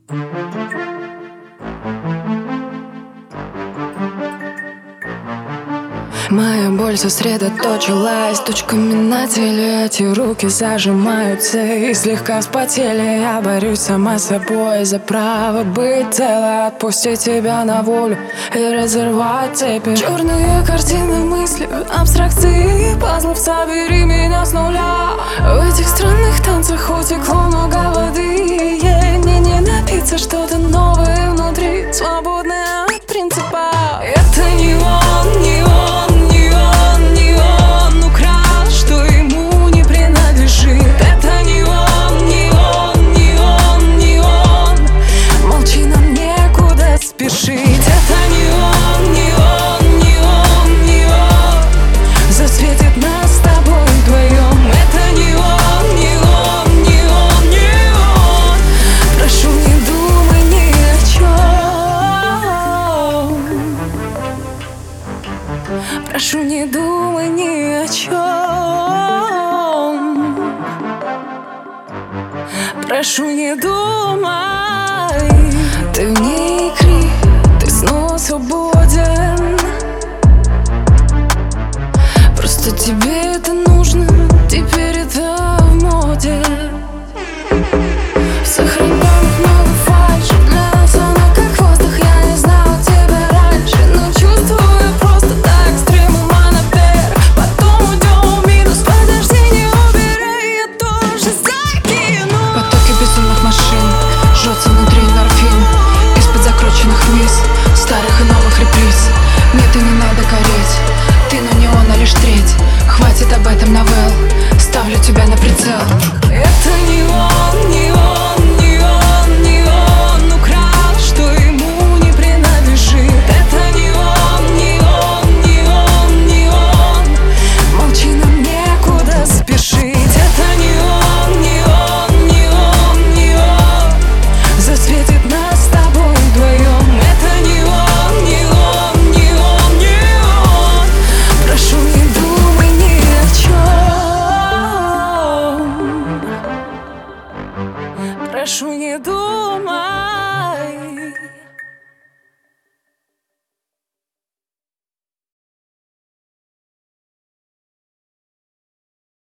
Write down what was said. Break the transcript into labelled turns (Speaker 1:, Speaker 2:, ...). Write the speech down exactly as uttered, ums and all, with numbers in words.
Speaker 1: Моя боль сосредоточилась точками на теле. Эти руки зажимаются и слегка вспотели. Я борюсь сама с собой за право быть целой. Отпустить тебя на волю и разорвать цепи. Черные картины мысли, абстракции пазлов. Собери меня с нуля. В этих странных танцах утекло много воды. Ей мне не напиться, что-то новое внутри, свободное от принципа. Это не он, не он. Прошу, не думай ни о чем. Прошу, не думай. Ты вне игры, ты снова свободен. Просто тебе это нужно, теперь это в моде. В сохраненных много фальши, для нас она как воздух. Я не знала тебя раньше, но чувствую просто так. Стримом она вверх, потом уйдем в минус. Подожди, не убирай, я тоже закину.
Speaker 2: Потоки безумных машин, жжется внутри эндорфин. Из-под закрученных вниз, старых и новых реприз. Нет, и не надо гореть, ты на неона лишь треть. Хватит об этом новелл, ставлю тебя на прицел.
Speaker 1: Это не он, не он, не он, не он украл, что ему не принадлежит. Это не он, не он, не он, не он. Молчи, нам некуда спешить. Это не он, не он, не он, не он. Засветит нас с тобой вдвоем. Это не он, не он, не он, не он. Прошу, не думай ни о чем. Прошу, не думай.